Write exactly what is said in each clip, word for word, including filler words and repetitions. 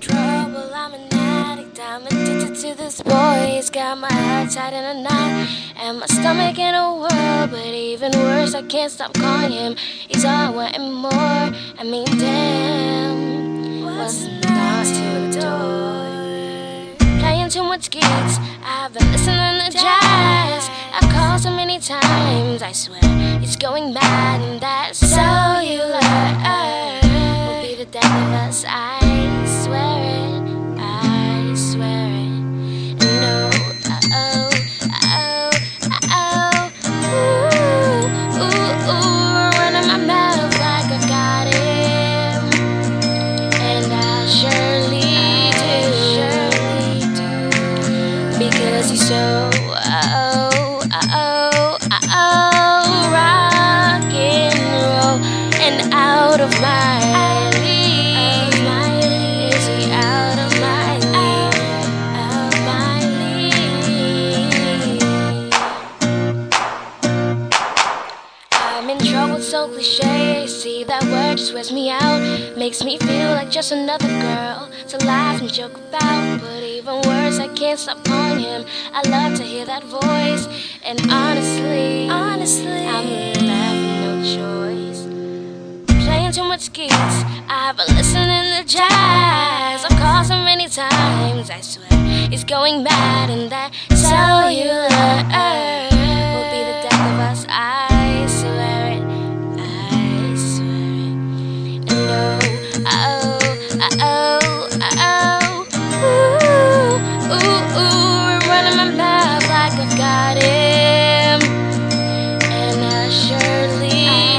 trouble, I'm an addict, I'm addicted to this boy. He's got my heart tied in a knot and my stomach in a whirl. But even worse, I can't stop calling him. He's all I want and more. I mean, damn, what's not to adore? Playing too much gigs, I've been listening to jazz. I've called so many times, I swear it's going bad, and that cellular will be the death of us. I swear it, I swear it. No, uh-oh, uh-oh, uh-oh. Ooh, ooh, ooh, running my mouth like I've got him, and I surely do, surely do, because he's so, uh-oh, uh-oh, uh-oh, rock and roll, and out of my so cliche, see that word just wears me out. Makes me feel like just another girl to laugh and joke about. But even worse, I can't stop calling him. I love to hear that voice, and honestly, honestly, I'm left with no choice. Playing too much gigs, I've been listening to jazz. I've called so many times, I swear it's going bad, and that cellular will be the death of us. I swear it. Uh-oh, uh-oh, ooh, ooh, ooh, running my mouth like I've got him, and I surely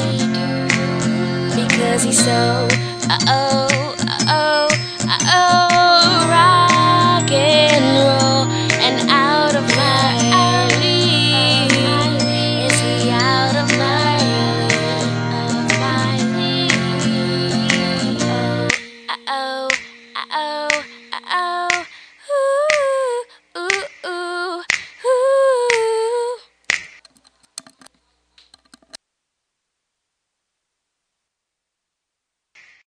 do, surely do, because he's so, uh-oh, uh-oh, uh-oh.